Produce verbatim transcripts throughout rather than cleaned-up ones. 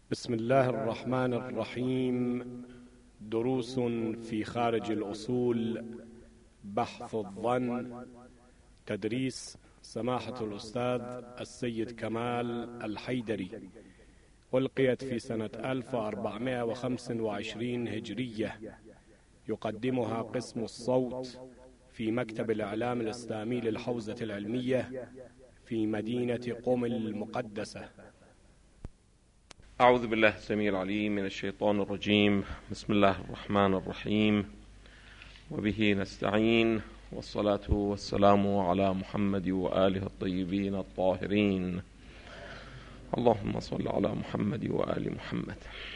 بسم الله الرحمن الرحيم. دروس في خارج الأصول، بحث الظن، تدريس سماحة الأستاذ السيد كمال الحيدري، ألقيت في سنة ألف وأربعمائة وخمسة وعشرين هجرية. يقدمها قسم الصوت في مكتب الإعلام الإسلامي للحوزة العلمية في مدينة قم المقدسة. أعوذ بالله السميع العليم من الشيطان الرجيم. بسم الله الرحمن الرحيم، وبه نستعين، والصلاة والسلام على محمد وآله الطيبين الطاهرين. اللهم صل على محمد وآل محمد.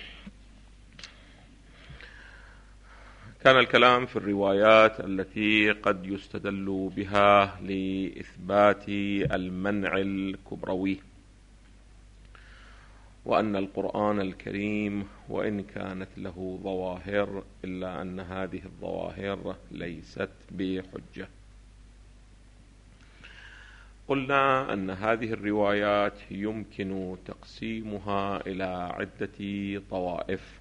كان الكلام في الروايات التي قد يستدل بها لإثبات المنع الكبروي، وأن القرآن الكريم وإن كانت له ظواهر إلا أن هذه الظواهر ليست بحجة. قلنا أن هذه الروايات يمكن تقسيمها إلى عدة طوائف،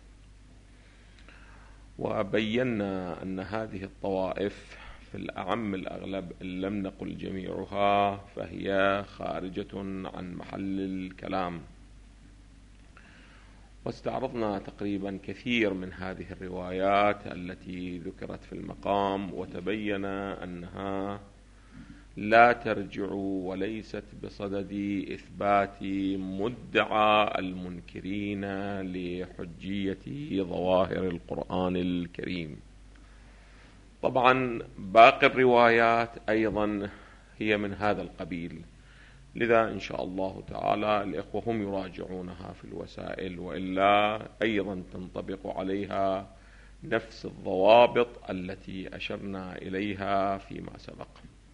وبينا أن هذه الطوائف في الأعم الأغلب إن لم نقل جميعها فهي خارجة عن محل الكلام، واستعرضنا تقريبا كثير من هذه الروايات التي ذكرت في المقام، وتبين أنها لا ترجع وليست بصدد إثبات مدعى المنكرين لحجية ظواهر القرآن الكريم. طبعا باقي الروايات أيضا هي من هذا القبيل، لذا إن شاء الله تعالى الإخوة هم يراجعونها في الوسائل، وإلا أيضا تنطبق عليها نفس الضوابط التي أشرنا إليها فيما سبق.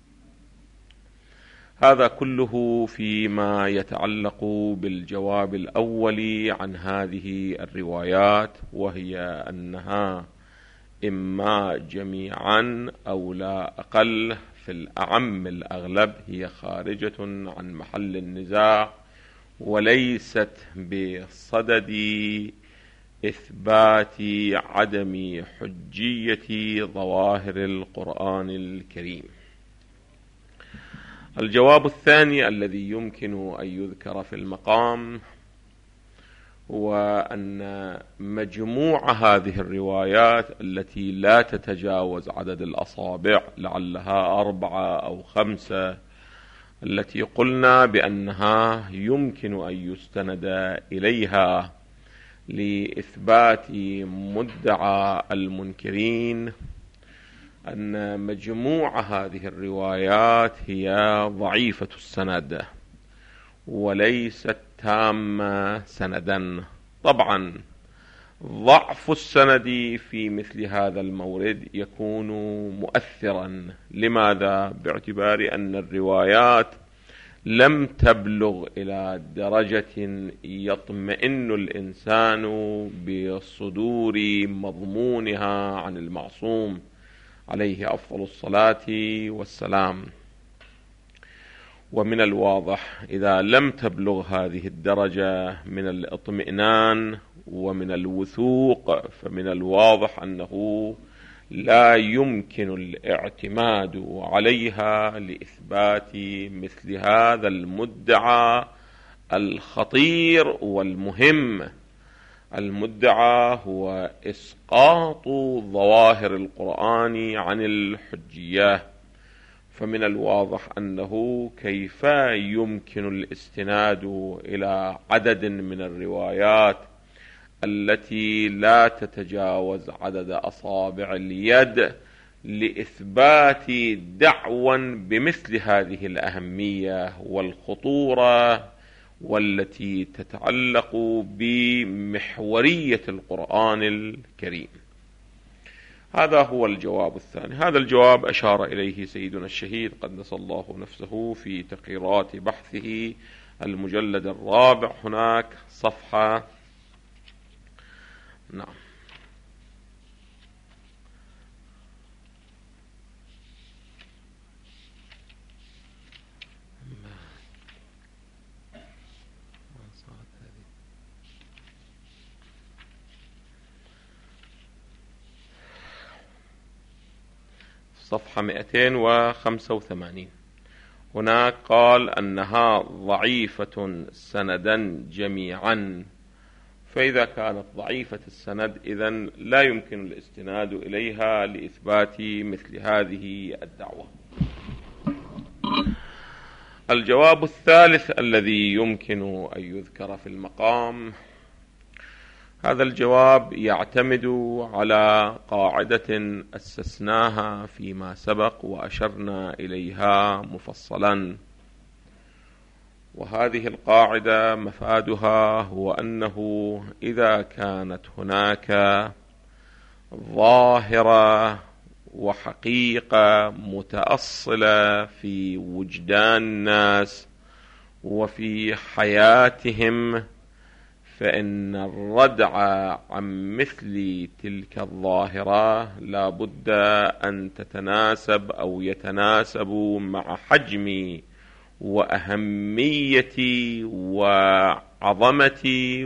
هذا كله فيما يتعلق بالجواب الأول عن هذه الروايات، وهي أنها إما جميعا أو لا أقل في الأعم الأغلب هي خارجة عن محل النزاع، وليست بصدد إثبات عدم حجية ظواهر القرآن الكريم. الجواب الثاني الذي يمكن أن يذكر في المقام هو أن مجموع هذه الروايات التي لا تتجاوز عدد الأصابع، لعلها أربعة أو خمسة، التي قلنا بأنها يمكن أن يستند إليها لإثبات مدعى المنكرين، أن مجموع هذه الروايات هي ضعيفة السند وليست تامة سندا. طبعا ضعف السند في مثل هذا المورد يكون مؤثرا. لماذا؟ باعتبار أن الروايات لم تبلغ إلى درجة يطمئن الإنسان بصدور مضمونها عن المعصوم عليه أفضل الصلاة والسلام. ومن الواضح إذا لم تبلغ هذه الدرجة من الاطمئنان ومن الوثوق، فمن الواضح أنه لا يمكن الاعتماد عليها لإثبات مثل هذا المدعى الخطير والمهم. المدعى هو إسقاط ظواهر القرآن عن الحجية، فمن الواضح أنه كيف يمكن الاستناد إلى عدد من الروايات التي لا تتجاوز عدد أصابع اليد لإثبات دعوى بمثل هذه الأهمية والخطورة، والتي تتعلق بمحورية القرآن الكريم. هذا هو الجواب الثاني. هذا الجواب أشار إليه سيدنا الشهيد قدس الله نفسه في تقريرات بحثه المجلد الرابع، هناك صفحة نعم صفحة مئتين وخمسة وثمانين. هناك قال أنها ضعيفة سندا جميعا، فإذا كانت ضعيفة السند إذن لا يمكن الاستناد إليها لإثبات مثل هذه الدعوة. الجواب الثالث الذي يمكن أن يذكر في المقام، هذا الجواب يعتمد على قاعدة أسسناها فيما سبق وأشرنا إليها مفصلا، وهذه القاعدة مفادها هو أنه إذا كانت هناك ظاهرة وحقيقة متأصلة في وجدان الناس وفي حياتهم، فإن الردع عن مثل تلك الظاهرة لا بد أن تتناسب أو يتناسب مع حجم وأهمية وعظمة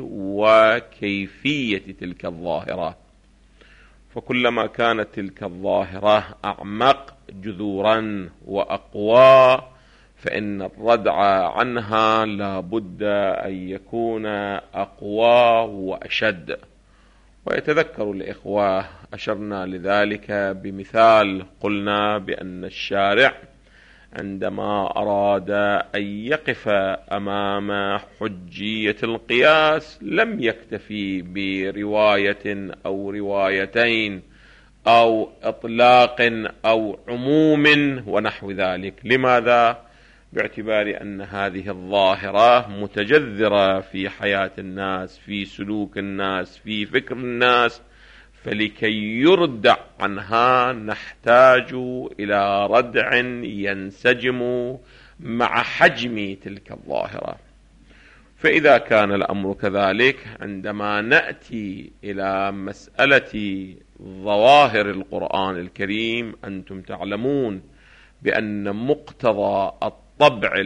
وكيفية تلك الظاهرة. فكلما كانت تلك الظاهرة أعمق جذورا وأقوى، فإن الردع عنها لا بد أن يكون أقوى وأشد. ويتذكر الإخوة أشرنا لذلك بمثال، قلنا بأن الشارع عندما أراد أن يقف أمام حجية القياس لم يكتفي برواية أو روايتين أو إطلاق أو عموم ونحو ذلك. لماذا؟ باعتبار أن هذه الظاهرة متجذرة في حياة الناس، في سلوك الناس، في فكر الناس، فلكي يردع عنها نحتاج إلى ردع ينسجم مع حجم تلك الظاهرة. فإذا كان الأمر كذلك، عندما نأتي إلى مسألة ظواهر القرآن الكريم، أنتم تعلمون بأن مقتضى الطبع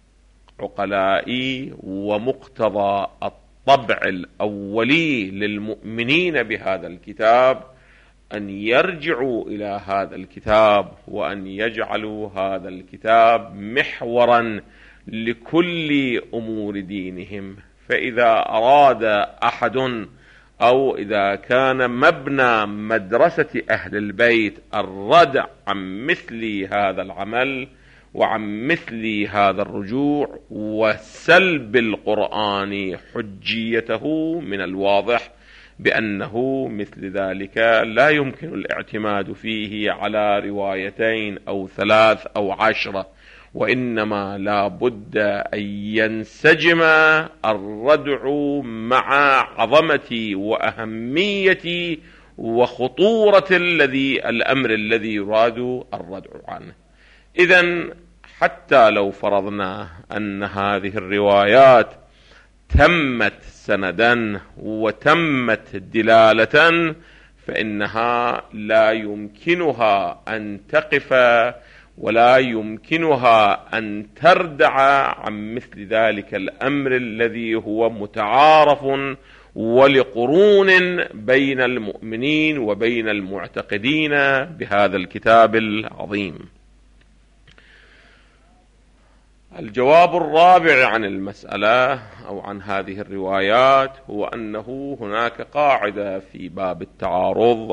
العقلائي ومقتضى الطبع الأولي للمؤمنين بهذا الكتاب أن يرجعوا إلى هذا الكتاب وأن يجعلوا هذا الكتاب محورا لكل أمور دينهم. فإذا أراد أحد أو إذا كان مبنى مدرسة أهل البيت الردع عن مثل هذا العمل وعن مثل هذا الرجوع وسلب القرآن حجيته، من الواضح بأنه مثل ذلك لا يمكن الاعتماد فيه على روايتين أو ثلاث أو عشرة، وإنما لا بد أن ينسجم الردع مع عظمة وأهمية وخطورة الذي الأمر الذي يراد الردع عنه. إذن حتى لو فرضنا أن هذه الروايات تمت سندا وتمت دلالة، فإنها لا يمكنها أن تقف ولا يمكنها أن تردع عن مثل ذلك الأمر الذي هو متعارف ولقرون بين المؤمنين وبين المعتقدين بهذا الكتاب العظيم. الجواب الرابع عن المسألة أو عن هذه الروايات هو أنه هناك قاعدة في باب التعارض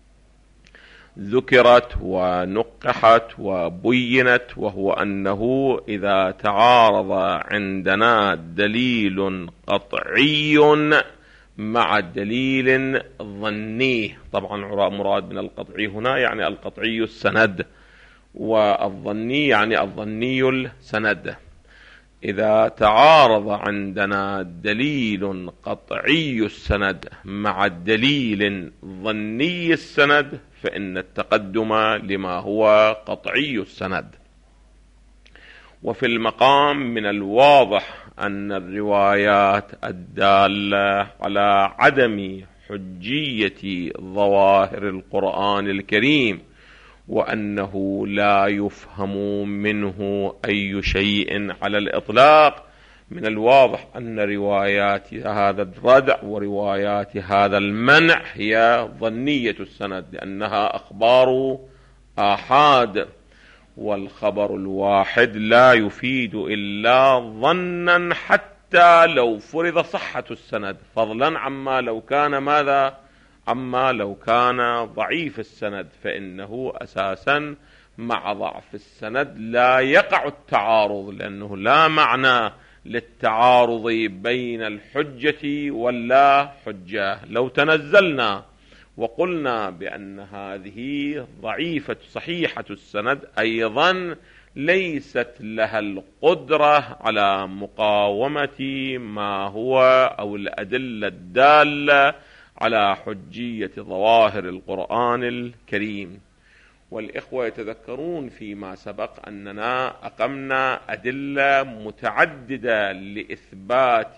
ذكرت ونقحت وبينت، وهو أنه إذا تعارض عندنا دليل قطعي مع دليل ظني، طبعا مراد من القطعي هنا يعني القطعي السند، والظني يعني الظني السند. إذا تعارض عندنا دليل قطعي السند مع دليل ظني السند، فإن التقدم لما هو قطعي السند. وفي المقام من الواضح أن الروايات الدالة على عدم حجية ظواهر القرآن الكريم وأنه لا يفهم منه أي شيء على الإطلاق، من الواضح أن روايات هذا الردع وروايات هذا المنع هي ظنية السند، لأنها أخبار آحاد، والخبر الواحد لا يفيد إلا ظنا حتى لو فرض صحة السند، فضلا عما لو كان ماذا عما لو كان ضعيف السند، فإنه أساسا مع ضعف السند لا يقع التعارض، لأنه لا معنى للتعارض بين الحجة واللا حجة. لو تنزلنا وقلنا بأن هذه ضعيفة صحيحة السند أيضا ليست لها القدرة على مقاومة ما هو أو الأدلة الدالة على حجية ظواهر القرآن الكريم. والإخوة يتذكرون فيما سبق أننا أقمنا أدلة متعددة لإثبات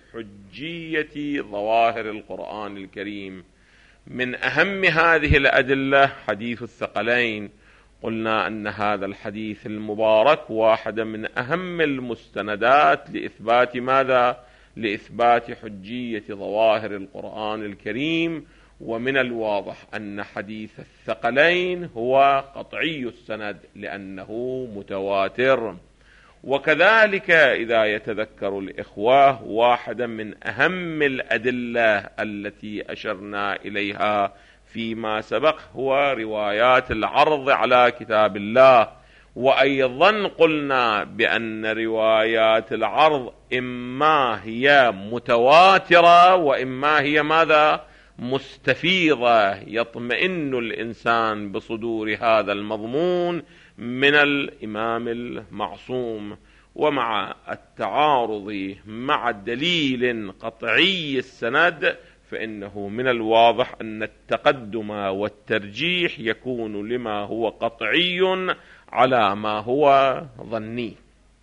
حجية ظواهر القرآن الكريم. من أهم هذه الأدلة حديث الثقلين، قلنا أن هذا الحديث المبارك واحدة من أهم المستندات لإثبات ماذا؟ لإثبات حجية ظواهر القرآن الكريم. ومن الواضح أن حديث الثقلين هو قطعي السند لأنه متواتر. وكذلك إذا يتذكر الإخوة واحدة من أهم الأدلة التي أشرنا إليها فيما سبق هو روايات العرض على كتاب الله. وأيضا قلنا بأن روايات العرض إما هي متواترة وإما هي ماذا؟ مستفيضة، يطمئن الإنسان بصدور هذا المضمون من الإمام المعصوم. ومع التعارض مع دليل قطعي السند فإنه من الواضح أن التقدم والترجيح يكون لما هو قطعي على ما هو ظني.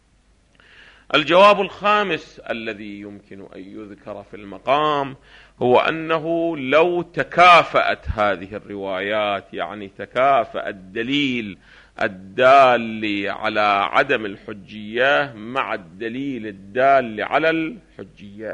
الجواب الخامس الذي يمكن أن يذكر في المقام هو أنه لو تكافأت هذه الروايات، يعني تكافأ الدليل الدال على عدم الحجية مع الدليل الدال على الحجية.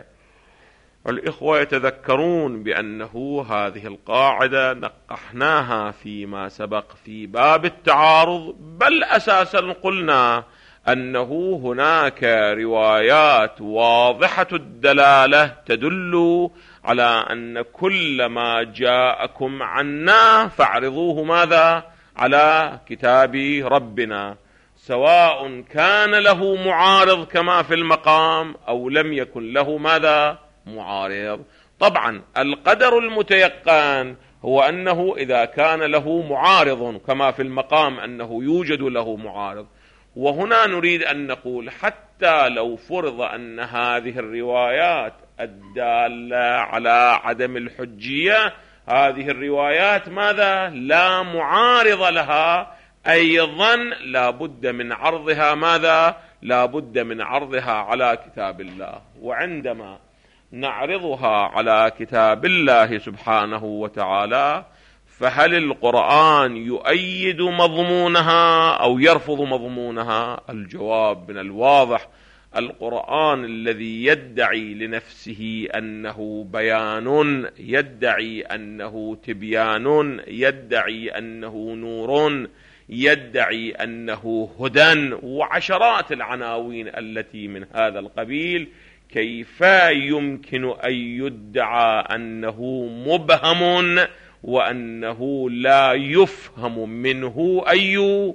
الإخوة يتذكرون بأنه هذه القاعدة نقحناها فيما سبق في باب التعارض، بل أساسا قلنا أنه هناك روايات واضحة الدلالة تدل على أن كل ما جاءكم عنا فاعرضوه ماذا؟ على كتاب ربنا، سواء كان له معارض كما في المقام أو لم يكن له ماذا؟ معارض. طبعا القدر المتيقن هو أنه إذا كان له معارض كما في المقام أنه يوجد له معارض. وهنا نريد أن نقول حتى لو فرض أن هذه الروايات الدالة على عدم الحجية هذه الروايات ماذا؟ لا معارض لها، أيضا لا بد من عرضها ماذا؟ لا بد من عرضها على كتاب الله. وعندما نعرضها على كتاب الله سبحانه وتعالى فهل القرآن يؤيد مضمونها أو يرفض مضمونها؟ الجواب من الواضح القرآن الذي يدعي لنفسه أنه بيان، يدعي أنه تبيان، يدعي أنه نور، يدعي أنه هدى، وعشرات العناوين التي من هذا القبيل، كيف يمكن أن يدعى أنه مبهم وأنه لا يفهم منه أي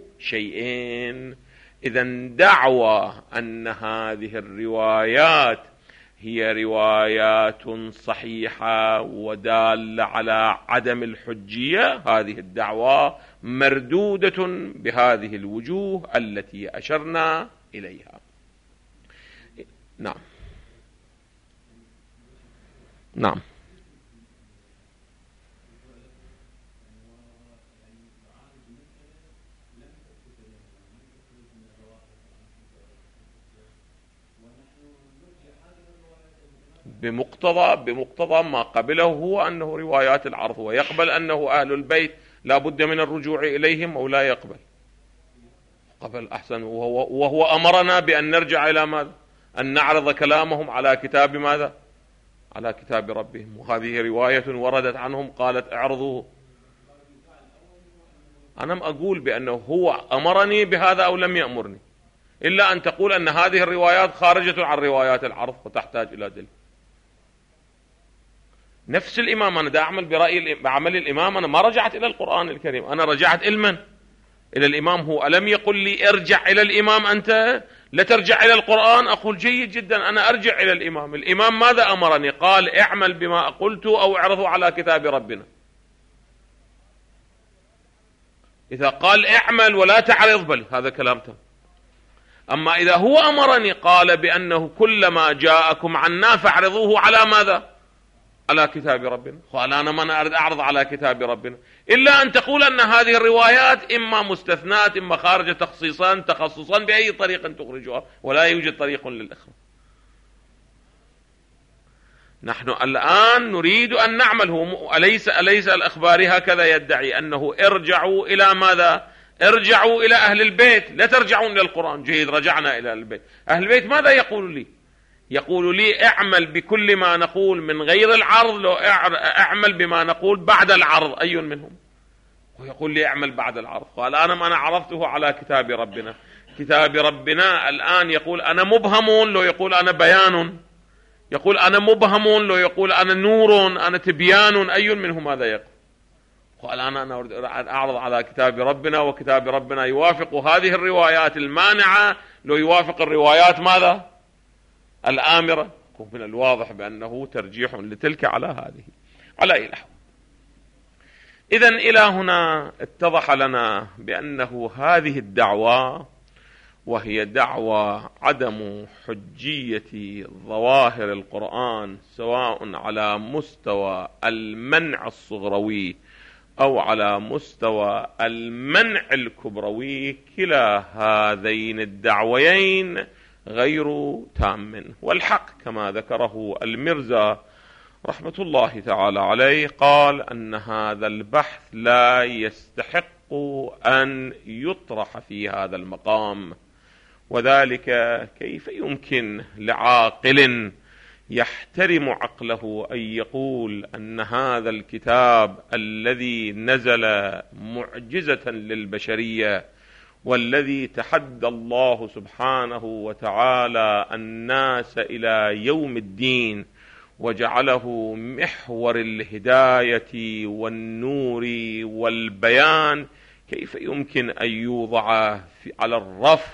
شيء؟ إذن دعوى أن هذه الروايات هي روايات صحيحة ودالة على عدم الحجية، هذه الدعوى مردودة بهذه الوجوه التي أشرنا إليها. نعم نعم بمقتضى بمقتضى ما قبله هو أنه روايات العرض، ويقبل أنه أهل البيت لا بد من الرجوع إليهم أو لا يقبل؟ قبل أحسن. وهو, وهو أمرنا بأن نرجع إلى ماذا؟ أن نعرض كلامهم على كتاب ماذا؟ على كتاب ربهم. وهذه رواية وردت عنهم قالت اعرضوه. أنا ما أقول بأنه هو أمرني بهذا أو لم يأمرني، إلا أن تقول أن هذه الروايات خارجة عن روايات العرض وتحتاج إلى دليل. نفس الإمام أنا دا أعمل برأي بعمل الإمام، أنا ما رجعت إلى القرآن الكريم، أنا رجعت إلمن؟ إلى الإمام. هو ألم يقل لي ارجع إلى الإمام أنت لا ترجع إلى القرآن؟ أقول جيد جدا، أنا أرجع إلى الإمام. الإمام ماذا أمرني؟ قال اعمل بما قلت أو اعرضه على كتاب ربنا. إذا قال اعمل ولا تعرض بل هذا كلام تام. أما إذا هو أمرني قال بأنه كلما جاءكم عنا فاعرضوه على ماذا؟ على كتاب ربنا. قال أنا ما أريد أعرض على كتاب ربنا، إلا أن تقول أن هذه الروايات إما مستثنات إما خارجة تخصيصا تخصصا بأي طريق تخرجها، ولا يوجد طريق للإخراج. نحن الآن نريد أن نعمل. هو أليس أليس الأخباري هكذا يدعي أنه ارجعوا إلى ماذا؟ ارجعوا إلى أهل البيت، لا ترجعون إلى القرآن. جيد، رجعنا إلى البيت. أهل البيت ماذا يقول لي؟ يقول لي اعمل بكل ما نقول من غير العرض، لو اعمل بما نقول بعد العرض. أي منهم؟ ويقول لي اعمل بعد العرض. قال أنا ما أنا عرضته على كتاب ربنا. كتاب ربنا الآن يقول أنا مبهم، لو يقول أنا بيان. يقول أنا مبهم، لو يقول أنا نور، أنا تبيان. أي منهم هذا يقول؟ قال أنا أنا أريد أعرض على كتاب ربنا، وكتاب ربنا يوافق هذه الروايات المانعة، لو يوافق الروايات ماذا؟ الآمرة. من الواضح بأنه ترجيح لتلك على هذه. على أي نحو، إذن إلى هنا اتضح لنا بأنه هذه الدعوة، وهي دعوة عدم حجية ظواهر القرآن سواء على مستوى المنع الصغروي أو على مستوى المنع الكبروي، كلا هذين الدعويين غير تام. والحق كما ذكره المرزا رحمة الله تعالى عليه، قال أن هذا البحث لا يستحق أن يطرح في هذا المقام. وذلك كيف يمكن لعاقل يحترم عقله أن يقول أن هذا الكتاب الذي نزل معجزة للبشرية، والذي تحدى الله سبحانه وتعالى الناس إلى يوم الدين وجعله محور الهداية والنور والبيان، كيف يمكن أن يوضع على الرف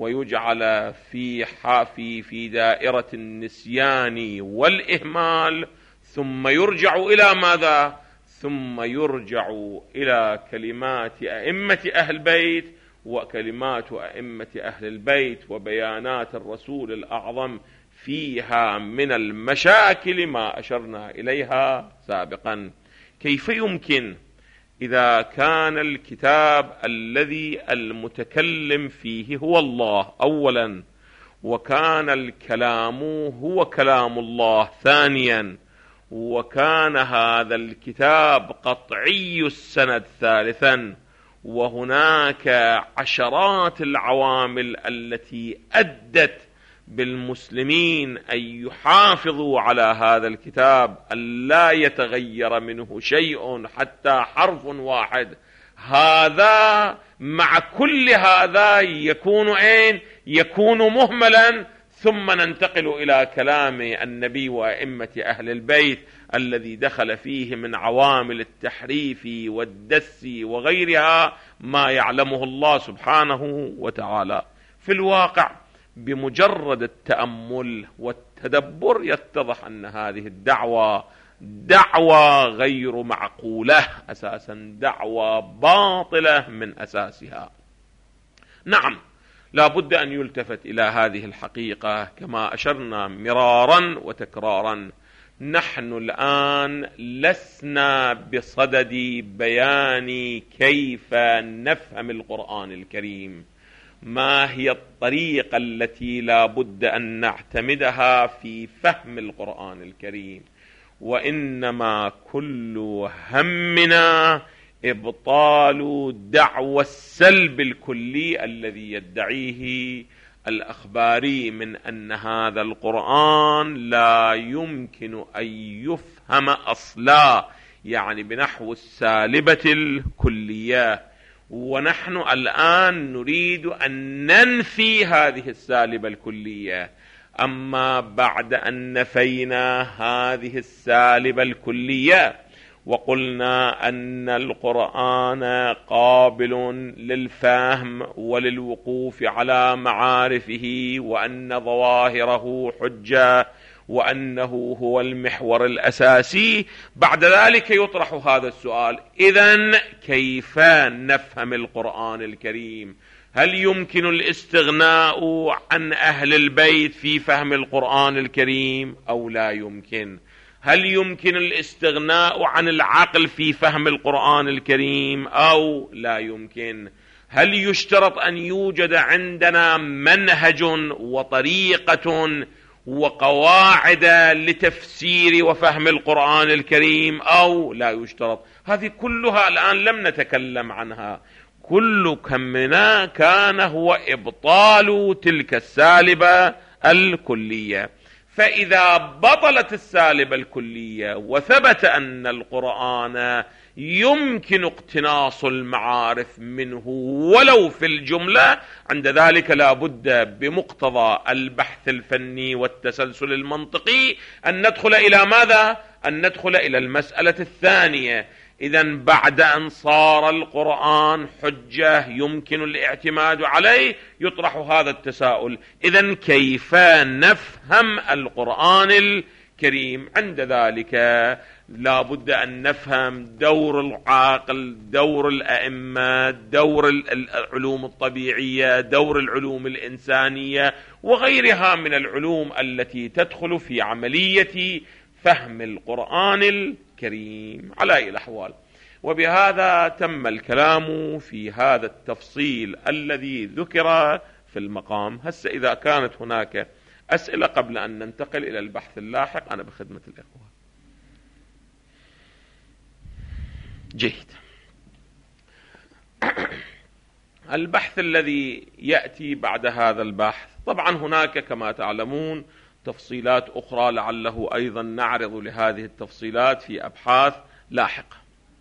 ويجعل في حافي في دائرة النسيان والإهمال، ثم يرجع إلى ماذا؟ ثم يرجع إلى كلمات أئمة أهل البيت وكلمات أئمة أهل البيت وبيانات الرسول الأعظم فيها من المشاكل ما أشرنا إليها سابقا. كيف يمكن إذا كان الكتاب الذي المتكلم فيه هو الله أولا، وكان الكلام هو كلام الله ثانيا، وكان هذا الكتاب قطعي السند ثالثا، وهناك عشرات العوامل التي أدت بالمسلمين أن يحافظوا على هذا الكتاب، أن لا يتغير منه شيء حتى حرف واحد، هذا مع كل هذا يكون أين؟ يكون مهملا. ثم ننتقل إلى كلام النبي وأئمة أهل البيت الذي دخل فيه من عوامل التحريف والدس وغيرها ما يعلمه الله سبحانه وتعالى. في الواقع بمجرد التأمل والتدبر يتضح أن هذه الدعوة دعوة غير معقولة أساسا، دعوة باطلة من أساسها. نعم، لا بد أن يلتفت إلى هذه الحقيقة كما أشرنا مرارا وتكرارا. نحن الآن لسنا بصدد بيان كيف نفهم القرآن الكريم، ما هي الطريقة التي لا بد أن نعتمدها في فهم القرآن الكريم، وإنما كل همنا إبطال دعوى السلب الكلي الذي يدعيه الأخباري من أن هذا القرآن لا يمكن أن يفهم أصلا، يعني بنحو السالبة الكلية. ونحن الآن نريد أن ننفي هذه السالبة الكلية. أما بعد أن نفينا هذه السالبة الكلية وقلنا أن القرآن قابل للفهم وللوقوف على معارفه، وأن ظواهره حجة، وأنه هو المحور الأساسي، بعد ذلك يطرح هذا السؤال: إذن كيف نفهم القرآن الكريم؟ هل يمكن الاستغناء عن أهل البيت في فهم القرآن الكريم أو لا يمكن؟ هل يمكن الاستغناء عن العقل في فهم القرآن الكريم أو لا يمكن؟ هل يشترط أن يوجد عندنا منهج وطريقة وقواعد لتفسير وفهم القرآن الكريم أو لا يشترط؟ هذه كلها الآن لم نتكلم عنها. كل همنا كان هو إبطال تلك السالبة الكلية. فإذا بطلت السالبة الكلية وثبت أن القرآن يمكن اقتناص المعارف منه ولو في الجملة، عند ذلك لا بد بمقتضى البحث الفني والتسلسل المنطقي أن ندخل إلى ماذا؟ أن ندخل إلى المسألة الثانية. إذن بعد أن صار القرآن حجة يمكن الاعتماد عليه، يطرح هذا التساؤل: إذن كيف نفهم القرآن الكريم؟ عند ذلك لا بد أن نفهم دور العاقل، دور الأئمة، دور العلوم الطبيعية، دور العلوم الإنسانية، وغيرها من العلوم التي تدخل في عملية فهم القرآن الكريم على أي الأحوال. وبهذا تم الكلام في هذا التفصيل الذي ذكر في المقام. هسه إذا كانت هناك أسئلة قبل أن ننتقل إلى البحث اللاحق أنا بخدمة الإخوة. جيد. البحث الذي يأتي بعد هذا البحث، طبعا هناك كما تعلمون تفصيلات أخرى لعله أيضا نعرض لهذه التفصيلات في أبحاث لاحقة.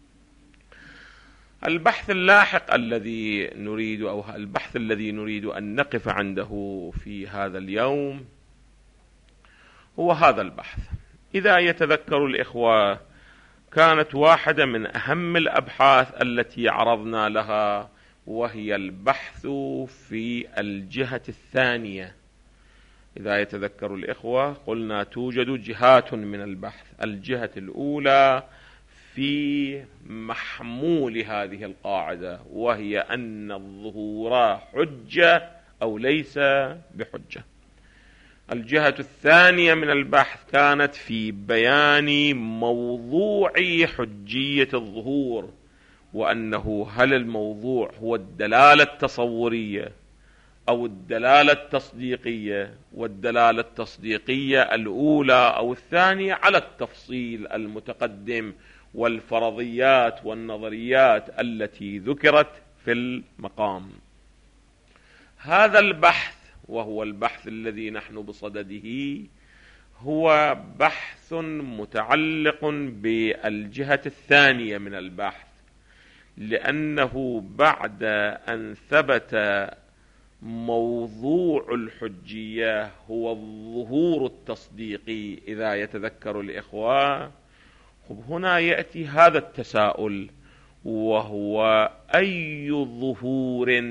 البحث اللاحق الذي نريد أو البحث الذي نريد أن نقف عنده في هذا اليوم هو هذا البحث. إذا يتذكر الإخوة، كانت واحدة من أهم الأبحاث التي عرضنا لها وهي البحث في الجهة الثانية. إذا يتذكر الإخوة قلنا توجد جهات من البحث. الجهة الأولى في محمول هذه القاعدة، وهي أن الظهور حجة أو ليس بحجة. الجهة الثانية من البحث كانت في بيان موضوع حجية الظهور، وأنه هل الموضوع هو الدلالة التصورية أو الدلالة التصديقية، والدلالة التصديقية الأولى أو الثانية على التفصيل المتقدم والفرضيات والنظريات التي ذكرت في المقام. هذا البحث وهو البحث الذي نحن بصدده هو بحث متعلق بالجهة الثانية من البحث، لأنه بعد أن ثبت موضوع الحجية هو الظهور التصديقي، إذا يتذكر الإخوة، هنا يأتي هذا التساؤل، وهو أي ظهور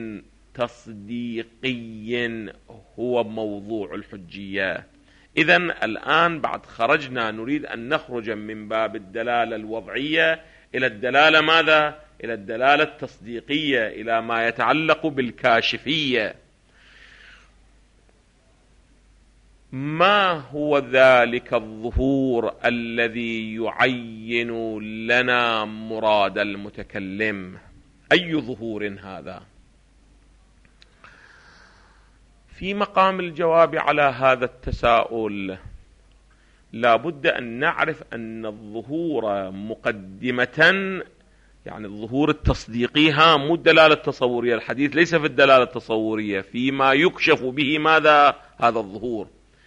تصديقي هو موضوع الحجية؟ إذن الآن بعد خرجنا نريد أن نخرج من باب الدلالة الوضعية إلى الدلالة ماذا؟ إلى الدلالة التصديقية، إلى ما يتعلق بالكاشفية. ما هو ذلك الظهور الذي يعين لنا مراد المتكلم؟ أي ظهور هذا؟ في مقام الجواب على هذا التساؤل لا بد أن نعرف أن الظهور مقدمة، يعني الظهور التصديقي ها مو الدلالة التصورية. الحديث ليس في الدلالة التصورية، فيما يكشف به ماذا؟ هذا الظهور.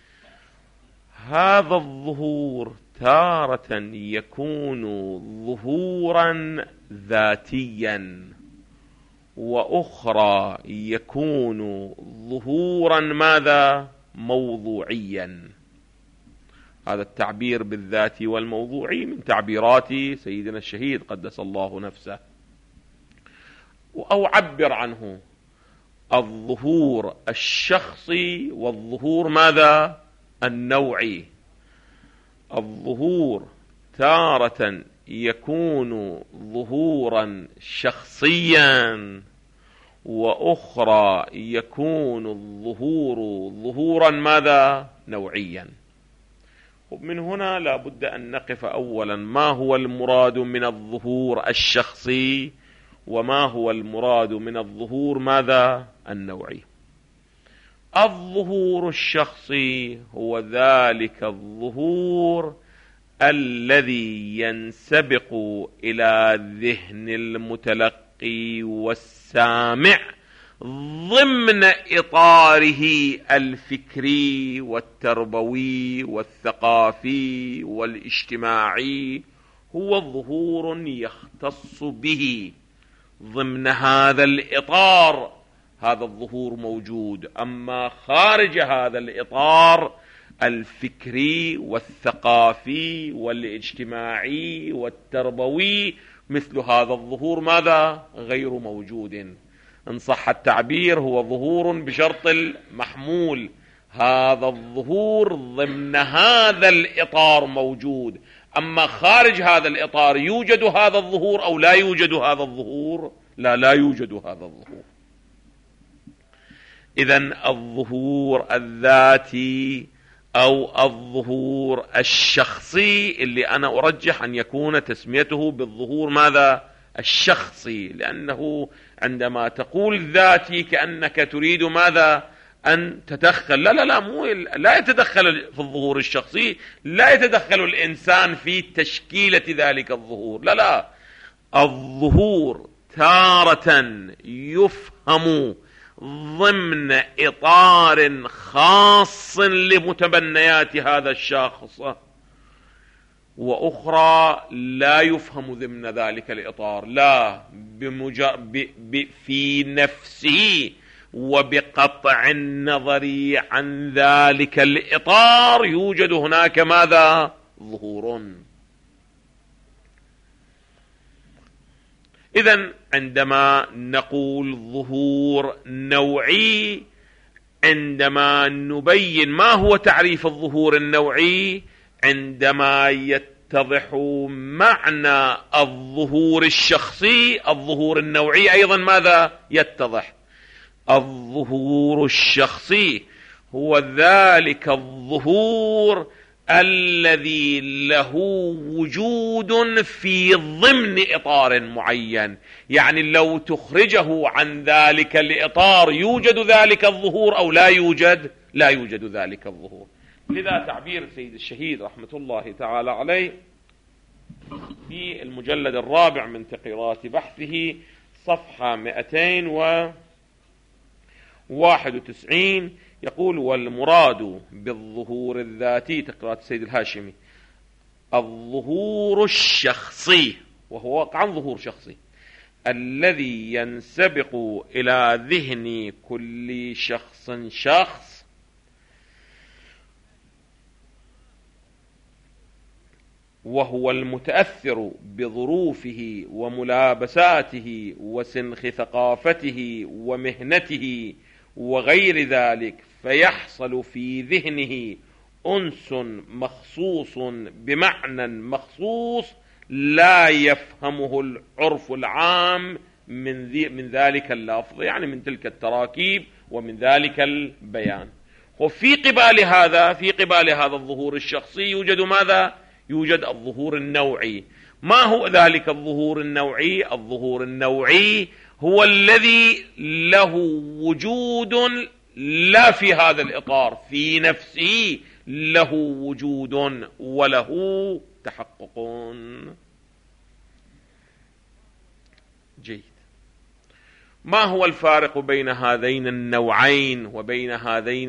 هذا الظهور تارة يكون ظهورا ذاتيا، وأخرى يكون ظهورا ماذا؟ موضوعيا. هذا التعبير بالذاتي والموضوعي من تعبيرات سيدنا الشهيد قدس الله نفسه. أو عبر عنه الظهور الشخصي والظهور ماذا؟ النوعي. الظهور تارة يكون ظهورا شخصيا، وأخرى يكون الظهور ظهورا ماذا؟ نوعيا. ومن هنا لا بد أن نقف أولا ما هو المراد من الظهور الشخصي، وما هو المراد من الظهور ماذا؟ النوعي. الظهور الشخصي هو ذلك الظهور الذي ينسبق إلى ذهن المتلقي والسامع ضمن إطاره الفكري والتربوي والثقافي والاجتماعي. هو ظهور يختص به ضمن هذا الإطار، هذا الظهور موجود. أما خارج هذا الإطار الفكري والثقافي والاجتماعي والتربوي مثل هذا الظهور ماذا؟ غير موجود. إن صح التعبير هو ظهور بشرط المحمول. هذا الظهور ضمن هذا الإطار موجود. أما خارج هذا الإطار يوجد هذا الظهور أو لا يوجد هذا الظهور؟ لا، لا يوجد هذا الظهور. إذن الظهور الذاتي أو الظهور الشخصي اللي أنا أرجح أن يكون تسميته بالظهور ماذا؟ الشخصي، لأنه عندما تقول ذاتي كأنك تريد ماذا؟ أن تدخل. لا لا لا مو لا يتدخل في الظهور الشخصي، لا يتدخل الإنسان في تشكيلة ذلك الظهور. لا لا، الظهور تارة يفهم ضمن إطار خاص لمتبنيات هذا الشخص، وأخرى لا يفهم ضمن ذلك الإطار. لا، بمجا... ب... ب... في نفسه وبقطع النظر عن ذلك الإطار يوجد هناك ماذا؟ ظهور. إذن عندما نقول ظهور نوعي، عندما نبين ما هو تعريف الظهور النوعي، عندما يتضح معنى الظهور الشخصي، الظهور النوعي أيضا ماذا يتضح؟ الظهور الشخصي هو ذلك الظهور الذي له وجود في ضمن إطار معين. يعني لو تخرجه عن ذلك الإطار يوجد ذلك الظهور أو لا يوجد؟ لا يوجد ذلك الظهور. لذا تعبير سيد الشهيد رحمة الله تعالى عليه في المجلد الرابع من تقريرات بحثه صفحة مئتين وواحد وتسعين يقول: والمراد بالظهور الذاتي، تقريرات السيد الهاشمي، الظهور الشخصي، وهو واقعا ظهور شخصي، الذي ينسبق إلى ذهن كل شخص شخص وهو المتأثر بظروفه وملابساته وسنخ ثقافته ومهنته وغير ذلك، فيحصل في ذهنه أنس مخصوص بمعنى مخصوص لا يفهمه العرف العام من, ذي من ذلك اللفظ، يعني من تلك التراكيب ومن ذلك البيان. وفي قبال هذا في قبال هذا الظهور الشخصي يوجد ماذا؟ يوجد الظهور النوعي. ما هو ذلك الظهور النوعي؟ الظهور النوعي هو الذي له وجود لا في هذا الإطار، في نفسه له وجود وله تحقق. جيد. ما هو الفارق بين هذين النوعين وبين هذين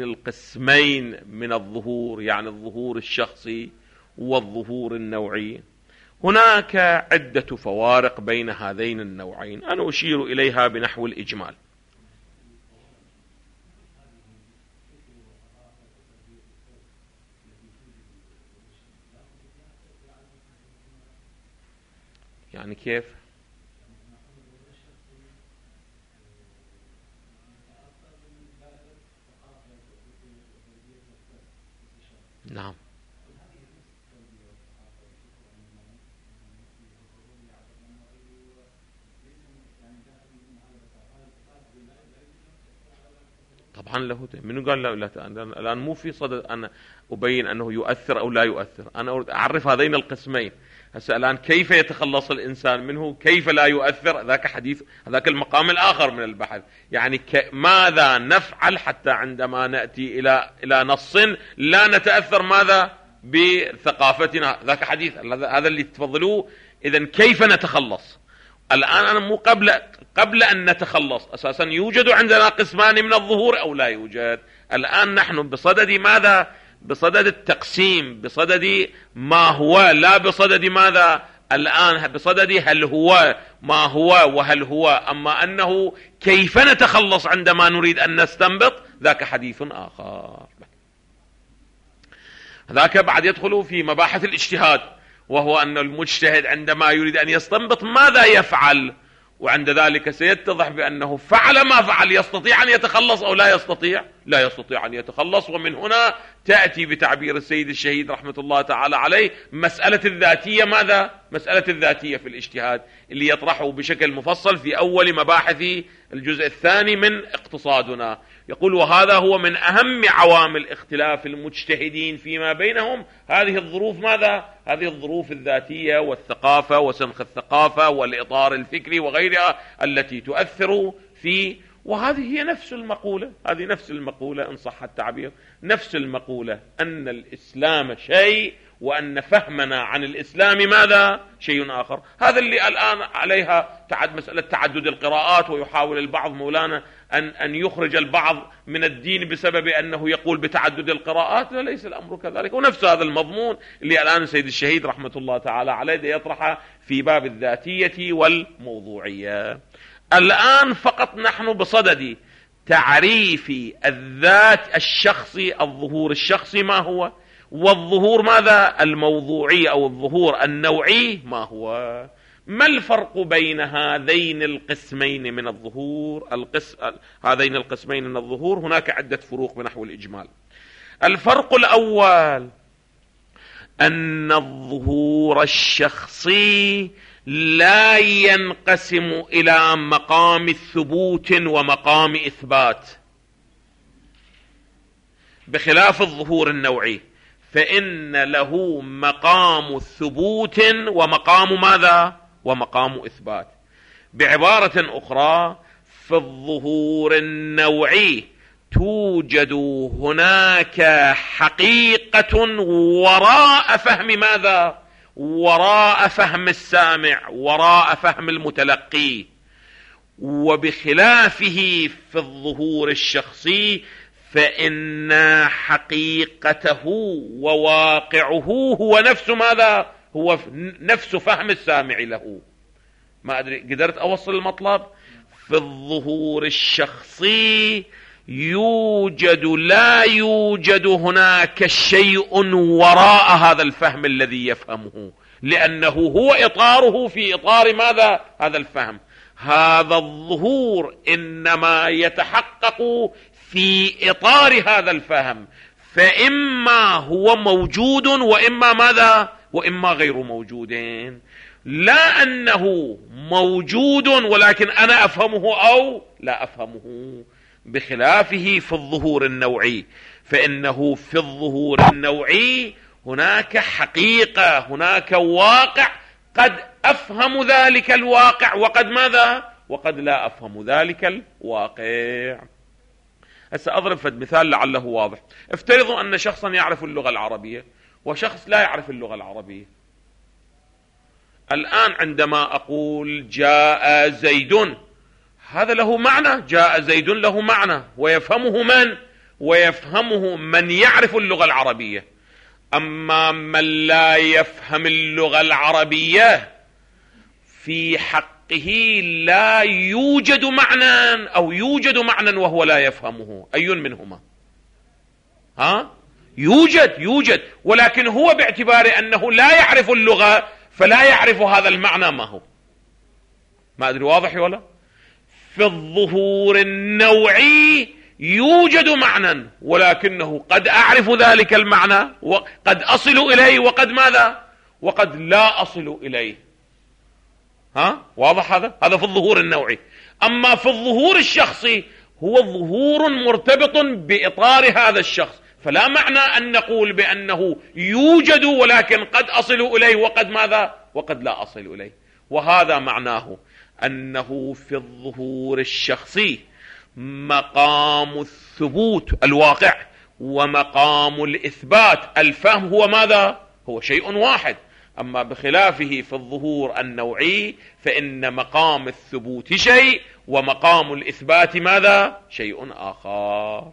القسمين من الظهور، يعني الظهور الشخصي والظهور النوعي؟ هناك عدة فوارق بين هذين النوعين، أنا أشير إليها بنحو الإجمال. يعني كيف؟ نعم. طبعا له. منو قال لا؟ لا الآن مو في صدد أنا أبين أنه يؤثر أو لا يؤثر، أنا أريد أعرف هذين القسمين. هسه الآن كيف يتخلص الإنسان منه، كيف لا يؤثر، ذاك حديث، ذاك المقام الآخر من البحث. يعني ماذا نفعل حتى عندما نأتي إلى إلى نص لا نتأثر ماذا بثقافتنا، ذاك حديث، هذا اللي تفضلوه. إذن كيف نتخلص؟ الآن أنا مو قبل قبل أن نتخلص، أساسا يوجد عندنا قسمان من الظهور أو لا يوجد. الآن نحن بصدد ماذا؟ بصدد التقسيم، بصدد ما هو، لا بصدد ماذا الآن، بصدد هل هو ما هو وهل هو. أما أنه كيف نتخلص عندما نريد أن نستنبط، ذاك حديث آخر. ذاك بعد يدخل في مباحث الاجتهاد، وهو أن المجتهد عندما يريد أن يستنبط ماذا يفعل، وعند ذلك سيتضح بأنه فعل ما فعل. يستطيع أن يتخلص أو لا يستطيع؟ لا يستطيع أن يتخلص. ومن هنا تأتي بتعبير السيد الشهيد رحمة الله تعالى عليه مسألة الذاتية. ماذا؟ مسألة الذاتية في الاجتهاد اللي يطرحه بشكل مفصل في أول مباحث الجزء الثاني من اقتصادنا. يقول وهذا هو من أهم عوامل اختلاف المجتهدين فيما بينهم، هذه الظروف. ماذا؟ هذه الظروف الذاتية والثقافة وسنخ الثقافة والإطار الفكري وغيرها التي تؤثر في. وهذه هي نفس المقولة، هذه نفس المقولة إن صح التعبير، نفس المقولة أن الإسلام شيء وأن فهمنا عن الإسلام ماذا؟ شيء آخر. هذا اللي الآن عليها تعد مسألة تعدد القراءات، ويحاول البعض مولانا أن أن يخرج البعض من الدين بسبب أنه يقول بتعدد القراءات. لا، ليس الأمر كذلك. ونفس هذا المضمون اللي الآن السيد الشهيد رحمة الله تعالى عليه يطرحه في باب الذاتية والموضوعية. الآن فقط نحن بصدد تعريف الذات الشخصي، الظهور الشخصي ما هو، والظهور ماذا؟ الموضوعي أو الظهور النوعي ما هو. ما الفرق بين هذين القسمين من الظهور؟ القسم هذين القسمين من الظهور هناك عدة فروق بنحو الإجمال. الفرق الأول أن الظهور الشخصي لا ينقسم إلى مقام الثبوت ومقام إثبات، بخلاف الظهور النوعي فإن له مقام ثبوت ومقام ماذا؟ ومقام إثبات. بعبارة أخرى، في الظهور النوعي توجد هناك حقيقة وراء فهم ماذا؟ وراء فهم السامع، وراء فهم المتلقي. وبخلافه في الظهور الشخصي فإن حقيقته وواقعه هو نفس ماذا؟ هو نفس فهم السامع له. ما أدري قدرت أوصل المطلب؟ في الظهور الشخصي يوجد لا يوجد هناك شيء وراء هذا الفهم الذي يفهمه، لأنه هو إطاره في إطار ماذا؟ هذا الفهم. هذا الظهور إنما يتحقق في إطار هذا الفهم، فإما هو موجود وإما ماذا؟ وإما غير موجودين. لا أنه موجود ولكن أنا أفهمه أو لا أفهمه. بخلافه في الظهور النوعي فإنه في الظهور النوعي هناك حقيقة، هناك واقع، قد أفهم ذلك الواقع وقد ماذا؟ وقد لا أفهم ذلك الواقع. هسه أضرب فد مثال لعله واضح. افترضوا أن شخصا يعرف اللغة العربية وشخص لا يعرف اللغة العربية. الآن عندما أقول جاء زيد، هذا له معنى، جاء زيد له معنى، ويفهمه من؟ ويفهمه من يعرف اللغة العربية. أما من لا يفهم اللغة العربية في حقه لا يوجد معنى أو يوجد معنى وهو لا يفهمه. أي منهما؟ ها؟ يوجد يوجد ولكن هو باعتبار أنه لا يعرف اللغة فلا يعرف هذا المعنى ما هو. ما أدري واضح ولا؟ في الظهور النوعي يوجد معنى ولكنه قد أعرف ذلك المعنى وقد أصل إليه وقد ماذا؟ وقد لا أصل إليه. ها؟ واضح هذا؟ هذا في الظهور النوعي. أما في الظهور الشخصي هو ظهور مرتبط بإطار هذا الشخص، فلا معنى أن نقول بأنه يوجد ولكن قد أصل إليه وقد ماذا؟ وقد لا أصل إليه. وهذا معناه أنه في الظهور الشخصي مقام الثبوت الواقع ومقام الإثبات الفهم هو ماذا؟ هو شيء واحد. أما بخلافه في الظهور النوعي فإن مقام الثبوت شيء ومقام الإثبات ماذا؟ شيء آخر.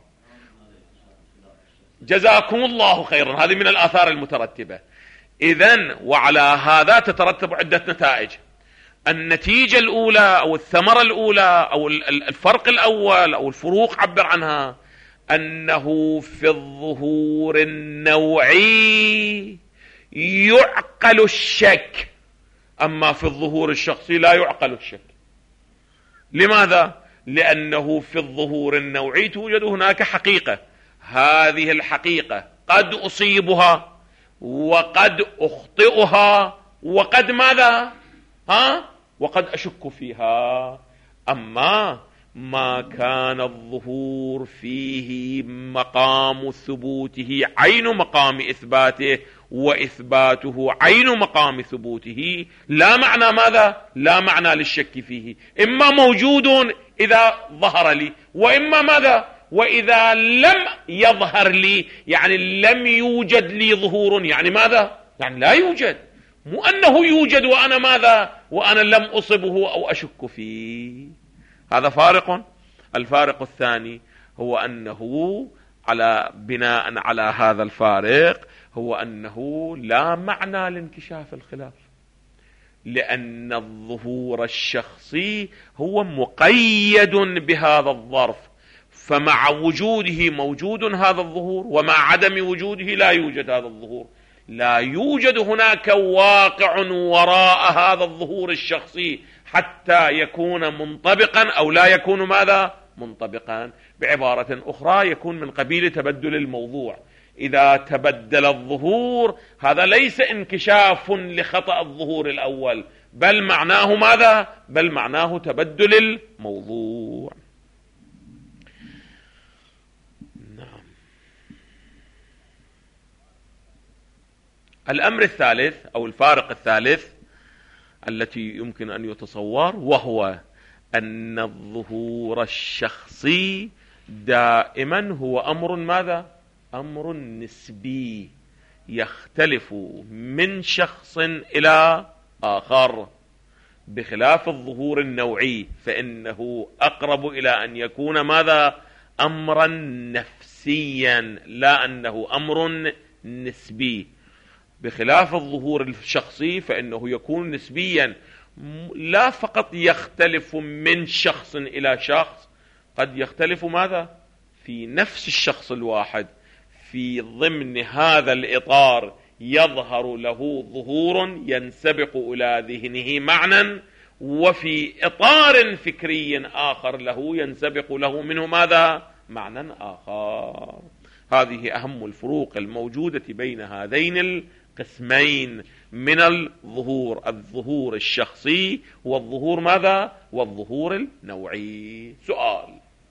جزاكم الله خيرا. هذه من الآثار المترتبة. إذن وعلى هذا تترتب عدة نتائج. النتيجة الأولى أو الثمرة الأولى أو الفرق الأول أو الفروق عبر عنها أنه في الظهور النوعي يعقل الشك، أما في الظهور الشخصي لا يعقل الشك. لماذا؟ لأنه في الظهور النوعي توجد هناك حقيقة، هذه الحقيقة قد أصيبها وقد أخطئها وقد ماذا؟ ها؟ وقد أشك فيها. أما ما كان الظهور فيه مقام ثبوته عين مقام إثباته وإثباته عين مقام ثبوته لا معنى ماذا؟ لا معنى للشك فيه. إما موجود إذا ظهر لي وإما ماذا؟ وإذا لم يظهر لي، يعني لم يوجد لي ظهور، يعني ماذا؟ يعني لا يوجد، مو أنه يوجد وأنا ماذا؟ وأنا لم أصبه أو أشك فيه. هذا فارق. الفارق الثاني هو أنه على بناء على هذا الفارق هو أنه لا معنى لانكشاف الخلاف، لأن الظهور الشخصي هو مقيد بهذا الظرف، فمع وجوده موجود هذا الظهور ومع عدم وجوده لا يوجد هذا الظهور. لا يوجد هناك واقع وراء هذا الظهور الشخصي حتى يكون منطبقا أو لا يكون ماذا؟ منطبقا. بعبارة أخرى يكون من قبيل تبدل الموضوع. إذا تبدل الظهور هذا ليس انكشاف لخطأ الظهور الأول، بل معناه ماذا؟ بل معناه تبدل الموضوع. نعم. الأمر الثالث أو الفارق الثالث التي يمكن أن يتصور وهو أن الظهور الشخصي دائما هو أمر ماذا؟ أمر نسبي يختلف من شخص إلى آخر، بخلاف الظهور النوعي فإنه أقرب إلى أن يكون ماذا؟ أمرا نفسيا، لا أنه أمر نسبي. بخلاف الظهور الشخصي فإنه يكون نسبيا، لا فقط يختلف من شخص إلى شخص، قد يختلف ماذا؟ في نفس الشخص الواحد، في ضمن هذا الإطار يظهر له ظهور ينسبق إلى ذهنه معنى، وفي إطار فكري آخر له ينسبق له منه ماذا؟ معنى آخر. هذه أهم الفروق الموجودة بين هذين القسمين من الظهور، الظهور الشخصي والظهور ماذا؟ والظهور النوعي. سؤال: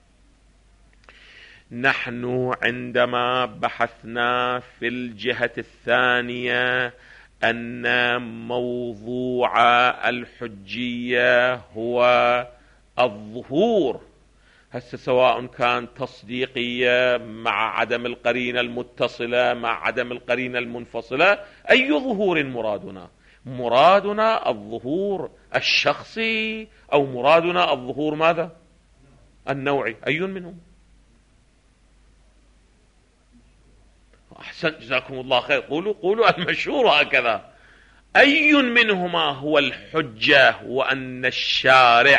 نحن عندما بحثنا في الجهة الثانية أن موضوع الحجية هو الظهور، هسه سواء كان تصديقية مع عدم القرينة المتصلة مع عدم القرينة المنفصلة، أي ظهور مرادنا؟ مرادنا الظهور الشخصي أو مرادنا الظهور ماذا؟ النوعي؟ أي منهم؟ أحسن جزاكم الله خير، قولوا قولوا المشهور هكذا. أي منهما هو الحجة وأن الشارع؟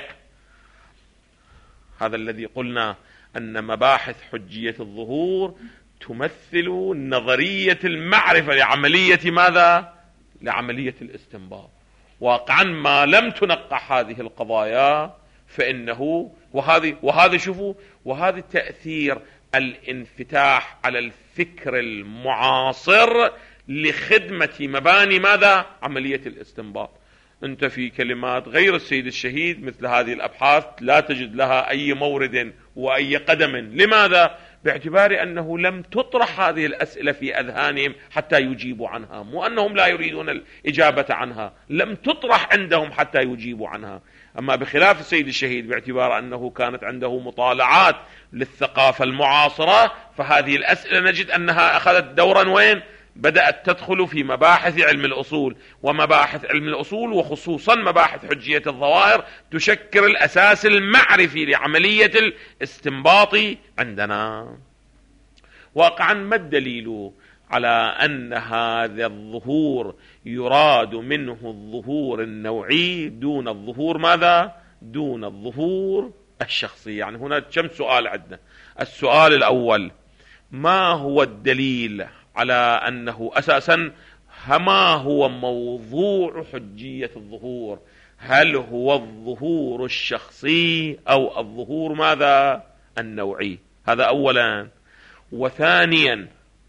هذا الذي قلنا أن مباحث حجية الظهور تمثل نظرية المعرفة لعملية ماذا؟ لعملية الاستنباط. واقعا ما لم تنقح هذه القضايا فإنه وهذه وهذا شوفوا وهذا تأثير الانفتاح على الفكر المعاصر لخدمة مباني ماذا؟ عملية الاستنباط. أنت في كلمات غير السيد الشهيد مثل هذه الأبحاث لا تجد لها أي مورد وأي قدم. لماذا؟ باعتبار أنه لم تطرح هذه الأسئلة في أذهانهم حتى يجيبوا عنها، مو أنهم لا يريدون الإجابة عنها، لم تطرح عندهم حتى يجيبوا عنها. أما بخلاف السيد الشهيد باعتبار أنه كانت عنده مطالعات للثقافة المعاصرة، فهذه الأسئلة نجد أنها أخذت دورا وين؟ بدأت تدخل في مباحث علم الأصول، ومباحث علم الأصول وخصوصا مباحث حجية الظواهر تشكل الأساس المعرفي لعملية الاستنباط عندنا. واقعا ما الدليل على أن هذا الظهور يراد منه الظهور النوعي دون الظهور ماذا؟ دون الظهور الشخصي؟ يعني هنا كم سؤال عندنا. السؤال الأول: ما هو الدليل على أنه أساسا ما هو موضوع حجية الظهور؟ هل هو الظهور الشخصي أو الظهور ماذا؟ النوعي؟ هذا أولا. وثانيا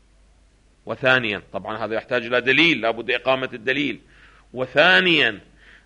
وثانيا طبعا هذا يحتاج إلى دليل، لابد إقامة الدليل. وثانيا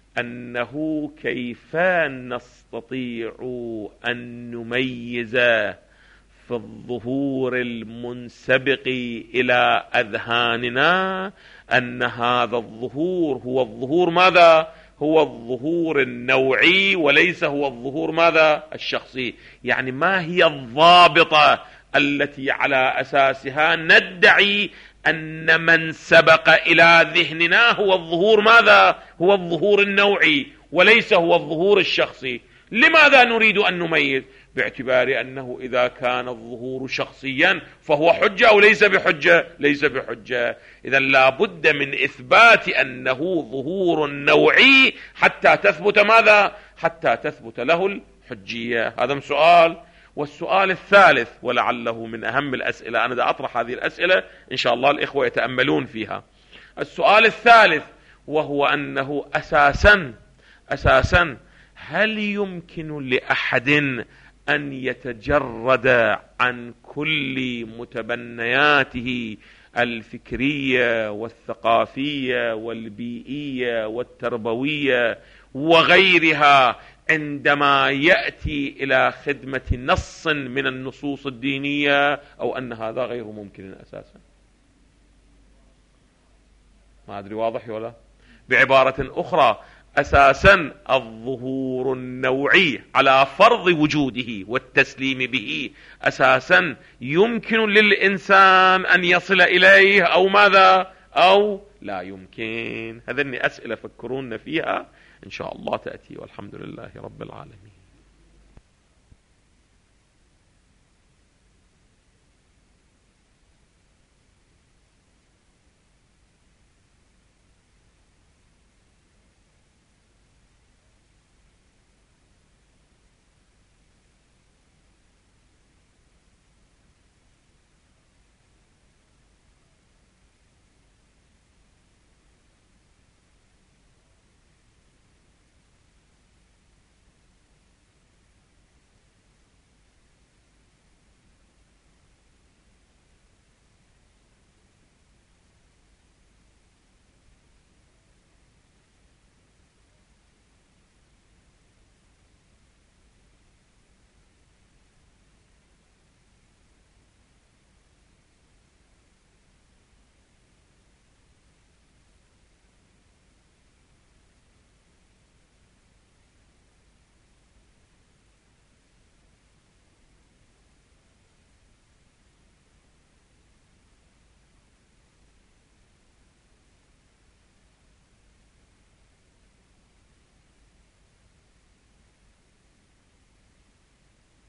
أنه كيف نستطيع أن نميز في الظهور المنسبق إلى أذهاننا أن هذا الظهور هو الظهور ماذا؟ هو الظهور النوعي وليس هو الظهور ماذا؟ الشخصي. يعني ما هي الضابطة التي على أساسها ندعي أن من سبق إلى ذهننا هو الظهور ماذا؟ هو الظهور النوعي وليس هو الظهور الشخصي؟ لماذا نريد أن نميز؟ باعتبار أنه إذا كان الظهور شخصيا فهو حجة أو ليس بحجة؟ ليس بحجة. إذا لا بد من إثبات أنه ظهور نوعي حتى تثبت ماذا؟ حتى تثبت له الحجية. هذا سؤال. والسؤال الثالث ولعله من أهم الأسئلة، أنا دا أطرح هذه الأسئلة إن شاء الله الإخوة يتأملون فيها. السؤال الثالث وهو أنه أساسا أساسا هل يمكن لأحد أن يتجرد عن كل متبنياته الفكرية والثقافية والبيئية والتربوية وغيرها عندما يأتي إلى خدمة نص من النصوص الدينية، أو أن هذا غير ممكن أساسا؟ ما أدري واضح ولا؟ بعبارة أخرى، أساسا الظهور النوعي على فرض وجوده والتسليم به أساسا يمكن للإنسان أن يصل إليه أو ماذا؟ أو لا يمكن. هذه أسئلة فكرون فيها إن شاء الله تأتي، والحمد لله رب العالمين.